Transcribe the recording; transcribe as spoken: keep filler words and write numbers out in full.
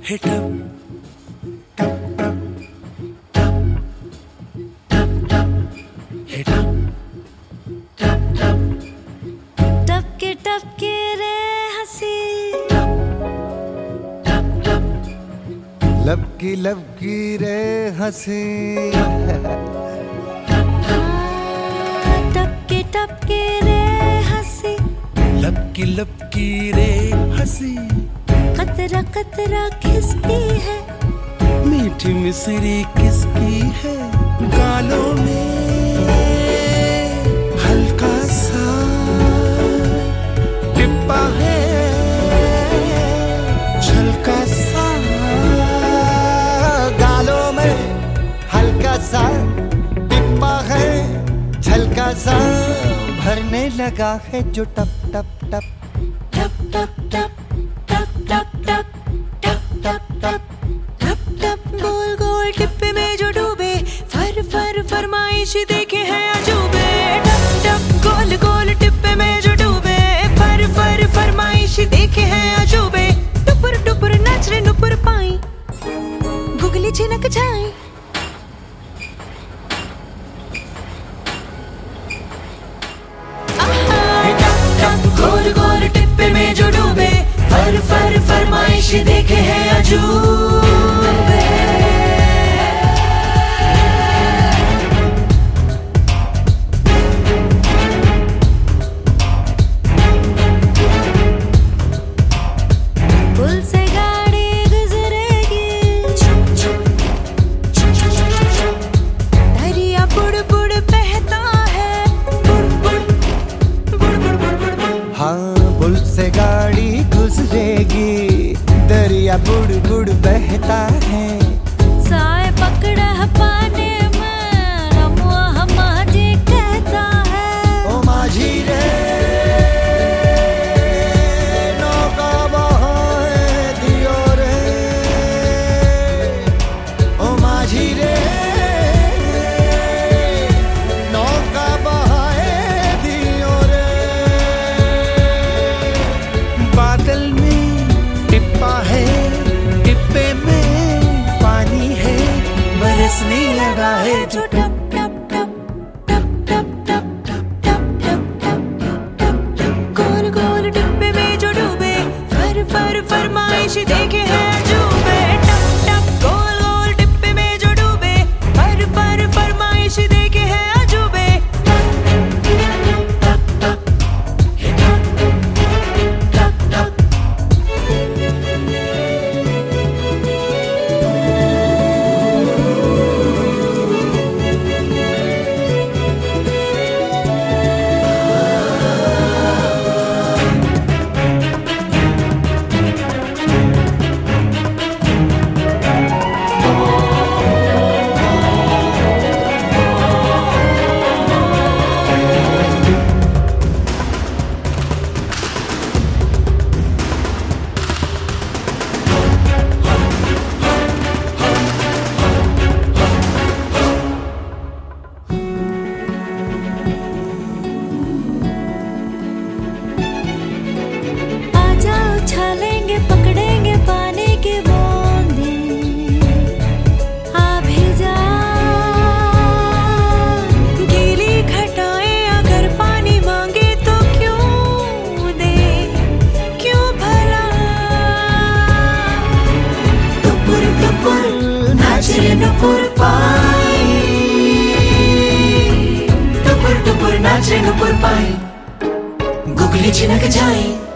Hit up, tap tap, tap tap tap, hit up, tap tap, टपके टपके रे हंसी, tap tap, लपकी लपकी रे हंसी, टपके टपके रे हंसी, लपकी लपकी रे हंसी, कतरा कतरा किसकी है, मीठी मिसरी किसकी है, गालों में हल्का सा टिप्पा है, झलका सा, गालों में हल्का सा टिप्पा है, झलका सा भरने लगा है जो टप टप टप टप टप टप टप टप टप टप टप टप टप टप गोल गोल टिप्पे में जो डूबे, फर फर फरमाइश देखे हैं अजूबे, टप टप गोल गोल टिप्पे में जो डूबे, फर फर फरमाइश देखे हैं अजूबे, टुपुर टुपुर नाच रे नुपुर पाई, गुगली छिनक जाए, गोल गोल टिप्पे में जो डूबे, फर फर फरमाइश देखे हैं अजूबे। पुल से गाड़ी गुजरेगी, दरिया बुड़ बुड़ बहता है, बुड़ बुड़ बुड़ बुड़ बुड़ बुड़ बुड़। हाँ पुल से गाड़ी गुजरेगी, दरिया बुड़ बुड़ बहता है, साए पकड़ा पाने में रमुआ हमारी कहता है, ओ माझी रे नौका बहाए दियो रे, ओ माझी रे नौका बहाए दियो रे, बादल में टिप्पा है, टिप्पे में पानी है, बरसने लगा है जो टप टप टप टप टप टप टप टप टप टप टप टप, गोल गोल डिब्बे में जो डूबे, फर फर फरमाइश देखे हैं अजूबे, टप टप गोल गोल डिब्बे में जो डूबे, फर फर फरमाइश देखे हैं अजूबे, टप टप, hit up, टप टप, उछालेंगे पकड़ेंगे पानी की बूंदे, आ भेजा गीली घटाएं अगर पानी मांगे तो क्यों दे, क्यों भला, टुपुर टुपुर नाच रे नुपुर पाई, टुपुर टुपुर नाच रे नुपुर पाई, गुगली छिनक जाए।